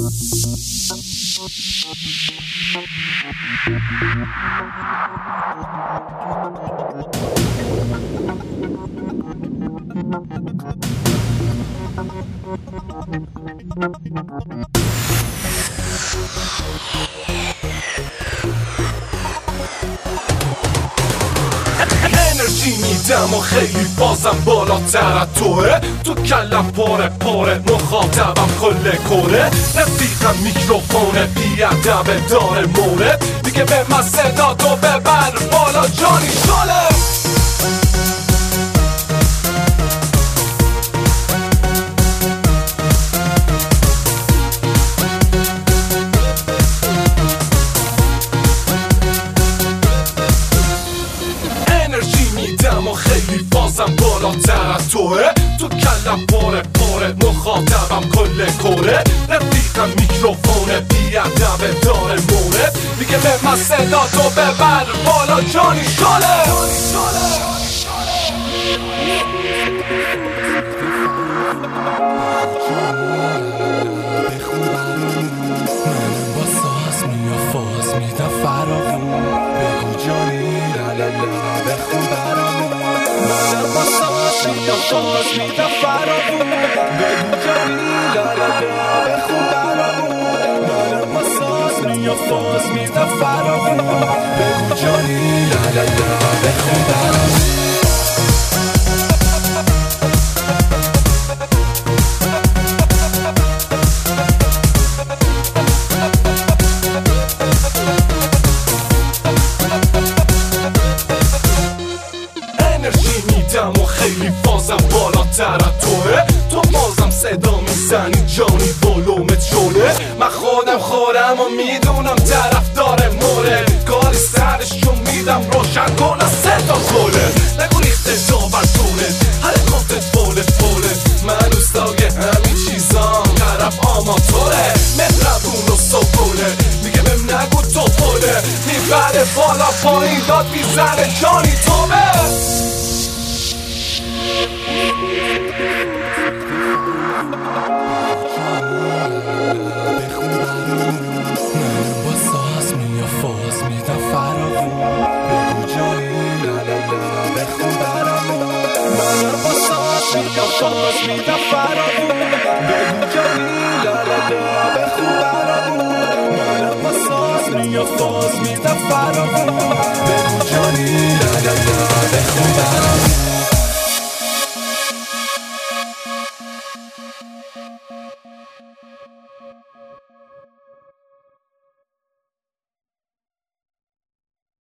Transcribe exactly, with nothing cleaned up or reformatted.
انرژی میدم و خیلی بازم بالاتر از توه، تو کلم پاره پاره، مخاطبم کل کوره، رفیقم میکروفونه، بیادب داره مورد، دیگه به من صدا تو ببر بالا جانی شاله. و خیلی بازم بالاتر از توه، تو کلم پاره پاره، مخاطبم کل کوره، رفیقم میکروفونه، بیادب داره مورد، دیگه به من صدا تو ببر بالا جانی شاله. یا فاز میدم فرامون بگو جانی لا لا لا بخون برامون منم با ساز یا فاز میدم فرامون بگو جانی لا لا لا بخون برامون. و خیلی بازم بالاتر از توه، تو بازم صدا میزنی جانی ولومت شده، من خودم خورم و میدونم طرف داره مورد، کاری سرش چون میدم روشن کن از صدا گله، نگو ریخته داور تونه حرکاتت بوله بوله، من اوستای همین چیزام طرف آماتوره، مهربون و صبونه دیگه بهم نگو تو بوله، میبره بالا پایین داد میزنه جانی تومه. یا فاز میدم فرامون بگو جانی لا لا لا بخون برامون منم با ساز یا فاز میدم فرامون بگو جانی لا لا لا بخون برامون.